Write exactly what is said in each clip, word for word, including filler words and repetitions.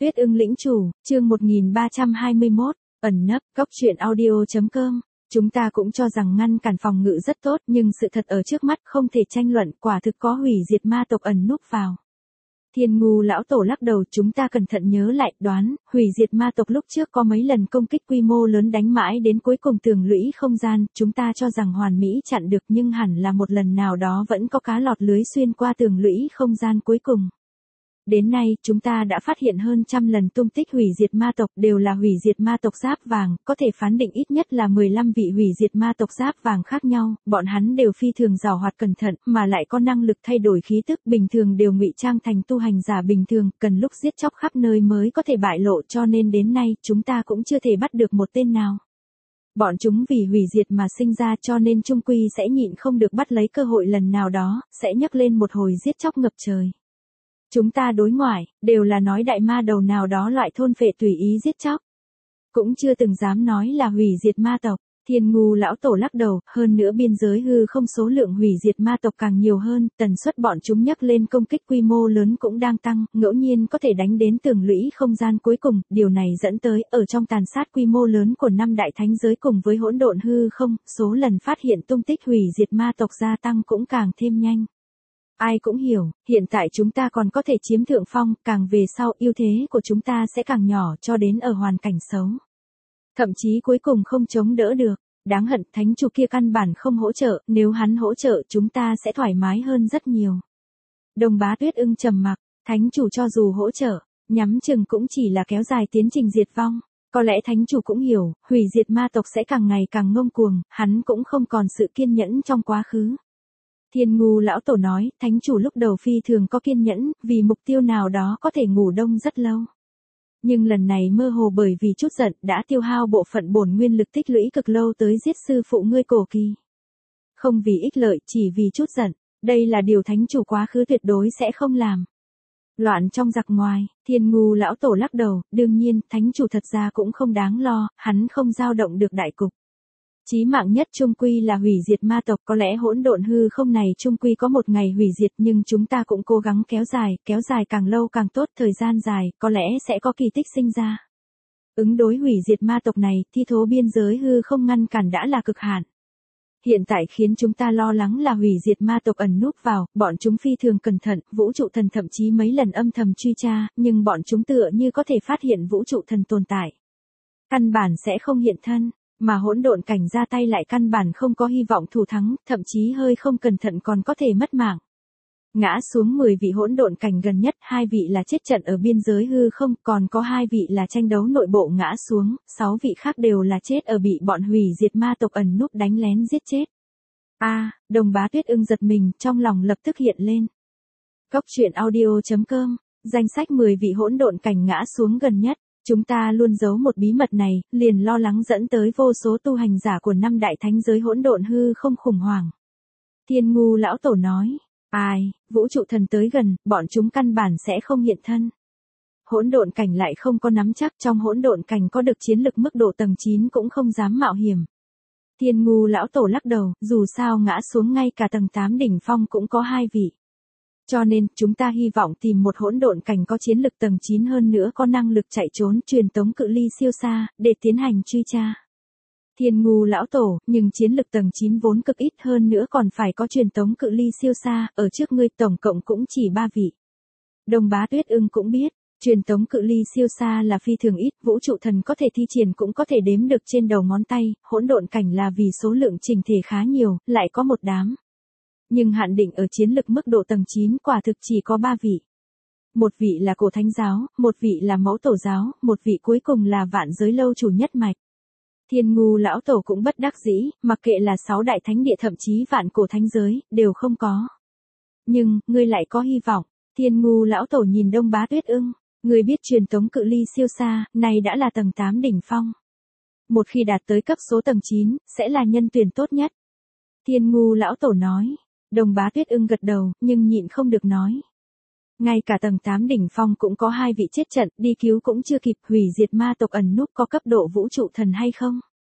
Tuyết ưng lĩnh chủ, chương một nghìn ba trăm hai mươi mốt, ẩn nấp, góc truyện audio.com. Chúng ta cũng cho rằng ngăn cản phòng ngự rất tốt, nhưng sự thật ở trước mắt không thể tranh luận, quả thực có hủy diệt ma tộc ẩn núp vào. Thiên ngu lão tổ lắc đầu, chúng ta cẩn thận nhớ lại, đoán, hủy diệt ma tộc lúc trước có mấy lần công kích quy mô lớn đánh mãi đến cuối cùng tường lũy không gian, chúng ta cho rằng hoàn mỹ chặn được nhưng hẳn là một lần nào đó vẫn có cá lọt lưới xuyên qua tường lũy không gian cuối cùng. Đến nay, chúng ta đã phát hiện hơn trăm lần tung tích hủy diệt ma tộc đều là hủy diệt ma tộc giáp vàng, có thể phán định ít nhất là mười lăm vị hủy diệt ma tộc giáp vàng khác nhau, bọn hắn đều phi thường giàu hoạt cẩn thận, mà lại có năng lực thay đổi khí tức, bình thường đều ngụy trang thành tu hành giả bình thường, cần lúc giết chóc khắp nơi mới có thể bại lộ, cho nên đến nay, chúng ta cũng chưa thể bắt được một tên nào. Bọn chúng vì hủy diệt mà sinh ra cho nên chung quy sẽ nhịn không được bắt lấy cơ hội lần nào đó, sẽ nhấc lên một hồi giết chóc ngập trời. Chúng ta đối ngoại, đều là nói đại ma đầu nào đó loại thôn phệ tùy ý giết chóc. Cũng chưa từng dám nói là hủy diệt ma tộc. Thiên ngu lão tổ lắc đầu, hơn nữa biên giới hư không số lượng hủy diệt ma tộc càng nhiều hơn, tần suất bọn chúng nhấc lên công kích quy mô lớn cũng đang tăng, ngẫu nhiên có thể đánh đến tường lũy không gian cuối cùng, điều này dẫn tới, ở trong tàn sát quy mô lớn của năm đại thánh giới cùng với hỗn độn hư không, số lần phát hiện tung tích hủy diệt ma tộc gia tăng cũng càng thêm nhanh. Ai cũng hiểu, hiện tại chúng ta còn có thể chiếm thượng phong, càng về sau ưu thế của chúng ta sẽ càng nhỏ cho đến ở hoàn cảnh xấu. Thậm chí cuối cùng không chống đỡ được, đáng hận thánh chủ kia căn bản không hỗ trợ, nếu hắn hỗ trợ chúng ta sẽ thoải mái hơn rất nhiều. Đồng bá Tuyết ưng trầm mặc, thánh chủ cho dù hỗ trợ, nhắm chừng cũng chỉ là kéo dài tiến trình diệt vong. Có lẽ thánh chủ cũng hiểu, hủy diệt ma tộc sẽ càng ngày càng ngông cuồng, hắn cũng không còn sự kiên nhẫn trong quá khứ. Thiên ngu lão tổ nói, thánh chủ lúc đầu phi thường có kiên nhẫn, vì mục tiêu nào đó có thể ngủ đông rất lâu. Nhưng lần này mơ hồ bởi vì chút giận, đã tiêu hao bộ phận bổn nguyên lực tích lũy cực lâu tới giết sư phụ ngươi cổ kỳ. Không vì ích lợi, chỉ vì chút giận, đây là điều thánh chủ quá khứ tuyệt đối sẽ không làm. Loạn trong giặc ngoài, thiên ngu lão tổ lắc đầu, đương nhiên, thánh chủ thật ra cũng không đáng lo, hắn không dao động được đại cục. Chí mạng nhất chung quy là hủy diệt ma tộc, có lẽ hỗn độn hư không này chung quy có một ngày hủy diệt nhưng chúng ta cũng cố gắng kéo dài, kéo dài càng lâu càng tốt, thời gian dài, có lẽ sẽ có kỳ tích sinh ra. Ứng đối hủy diệt ma tộc này, thi thố biên giới hư không ngăn cản đã là cực hạn. Hiện tại khiến chúng ta lo lắng là hủy diệt ma tộc ẩn núp vào, bọn chúng phi thường cẩn thận, vũ trụ thần thậm chí mấy lần âm thầm truy tra, nhưng bọn chúng tựa như có thể phát hiện vũ trụ thần tồn tại. Căn bản sẽ không hiện thân. Mà hỗn độn cảnh ra tay lại căn bản không có hy vọng thủ thắng, thậm chí hơi không cẩn thận còn có thể mất mạng. Ngã xuống mười vị hỗn độn cảnh gần nhất, hai vị là chết trận ở biên giới hư không, còn có hai vị là tranh đấu nội bộ ngã xuống, sáu vị khác đều là chết ở bị bọn hủy diệt ma tộc ẩn núp đánh lén giết chết. A, à, đồng bá Tuyết ưng giật mình, trong lòng lập tức hiện lên. Góc truyện audio.com, danh sách mười vị hỗn độn cảnh ngã xuống gần nhất. Chúng ta luôn giấu một bí mật này, liền lo lắng dẫn tới vô số tu hành giả của năm đại thánh giới hỗn độn hư không khủng hoảng. Thiên ngu lão tổ nói, ai, vũ trụ thần tới gần, bọn chúng căn bản sẽ không hiện thân. Hỗn độn cảnh lại không có nắm chắc, trong hỗn độn cảnh có được chiến lực mức độ tầng chín cũng không dám mạo hiểm. Thiên ngu lão tổ lắc đầu, dù sao ngã xuống ngay cả tầng tám đỉnh phong cũng có hai vị. Cho nên, chúng ta hy vọng tìm một hỗn độn cảnh có chiến lực tầng chín hơn nữa có năng lực chạy trốn truyền tống cự ly siêu xa, để tiến hành truy tra. Thiên ngu lão tổ, nhưng chiến lực tầng chín vốn cực ít hơn nữa còn phải có truyền tống cự ly siêu xa, ở trước ngươi tổng cộng cũng chỉ ba vị. Đồng bá Tuyết ưng cũng biết, truyền tống cự ly siêu xa là phi thường ít, vũ trụ thần có thể thi triển cũng có thể đếm được trên đầu ngón tay, hỗn độn cảnh là vì số lượng chỉnh thể khá nhiều, lại có một đám. Nhưng hạn định ở chiến lực mức độ tầng chín quả thực chỉ có ba vị. Một vị là cổ thánh giáo, một vị là mẫu tổ giáo, một vị cuối cùng là vạn giới lâu chủ nhất mạch. Thiên ngu lão tổ cũng bất đắc dĩ, mặc kệ là sáu đại thánh địa thậm chí vạn cổ thánh giới, đều không có. Nhưng, ngươi lại có hy vọng. Thiên ngu lão tổ nhìn đông bá Tuyết ưng, ngươi biết truyền tống cự ly siêu xa, này đã là tầng tám đỉnh phong. Một khi đạt tới cấp số tầng chín, sẽ là nhân tuyển tốt nhất. Thiên ngu lão tổ nói. Đồng bá Tuyết ưng gật đầu, nhưng nhịn không được nói. Ngay cả tầng tám đỉnh phong cũng có hai vị chết trận, đi cứu cũng chưa kịp, hủy diệt ma tộc ẩn núp có cấp độ vũ trụ thần hay không?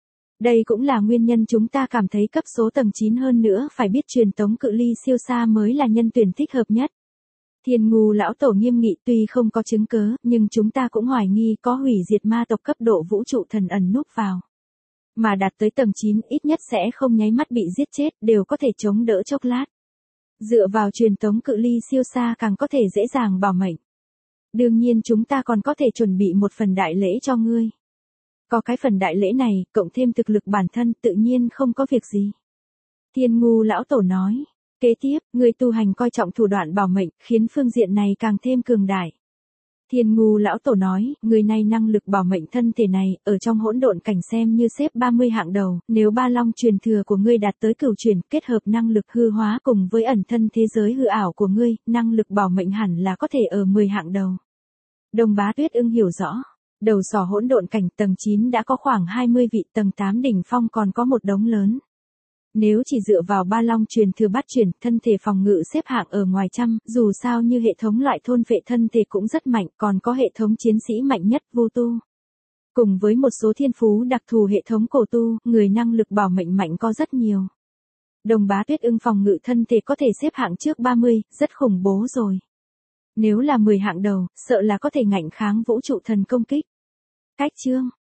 Đây cũng là nguyên nhân chúng ta cảm thấy cấp số tầng chín hơn nữa phải biết truyền tống cự ly siêu xa mới là nhân tuyển thích hợp nhất. Thiên ngu lão tổ nghiêm nghị, tuy không có chứng cớ, nhưng chúng ta cũng hoài nghi có hủy diệt ma tộc cấp độ vũ trụ thần ẩn núp vào. Mà đạt tới tầng chín ít nhất sẽ không nháy mắt bị giết chết, đều có thể chống đỡ chốc lát. Dựa vào truyền tống cự ly siêu xa càng có thể dễ dàng bảo mệnh. Đương nhiên chúng ta còn có thể chuẩn bị một phần đại lễ cho ngươi. Có cái phần đại lễ này, cộng thêm thực lực bản thân tự nhiên không có việc gì. Thiên ngu lão tổ nói. Kế tiếp, người tu hành coi trọng thủ đoạn bảo mệnh, khiến phương diện này càng thêm cường đại. Thiên ngu lão tổ nói, người này năng lực bảo mệnh thân thể này, ở trong hỗn độn cảnh xem như xếp ba mươi hạng đầu, nếu ba long truyền thừa của ngươi đạt tới cửu truyền, kết hợp năng lực hư hóa cùng với ẩn thân thế giới hư ảo của ngươi, năng lực bảo mệnh hẳn là có thể ở mười hạng đầu. Đông Bá Tuyết Ưng hiểu rõ, đầu sỏ hỗn độn cảnh tầng chín đã có khoảng hai mươi vị, tầng tám đỉnh phong còn có một đống lớn. Nếu chỉ dựa vào ba long truyền thừa bát truyền, thân thể phòng ngự xếp hạng ở ngoài trăm, dù sao như hệ thống loại thôn vệ thân thể cũng rất mạnh, còn có hệ thống chiến sĩ mạnh nhất vô tu. Cùng với một số thiên phú đặc thù hệ thống cổ tu, người năng lực bảo mệnh mạnh có rất nhiều. Đồng Bá Tuyết Ưng phòng ngự thân thể có thể xếp hạng trước ba mươi, rất khủng bố rồi. Nếu là mười hạng đầu, sợ là có thể ngạnh kháng vũ trụ thần công kích. Cách chương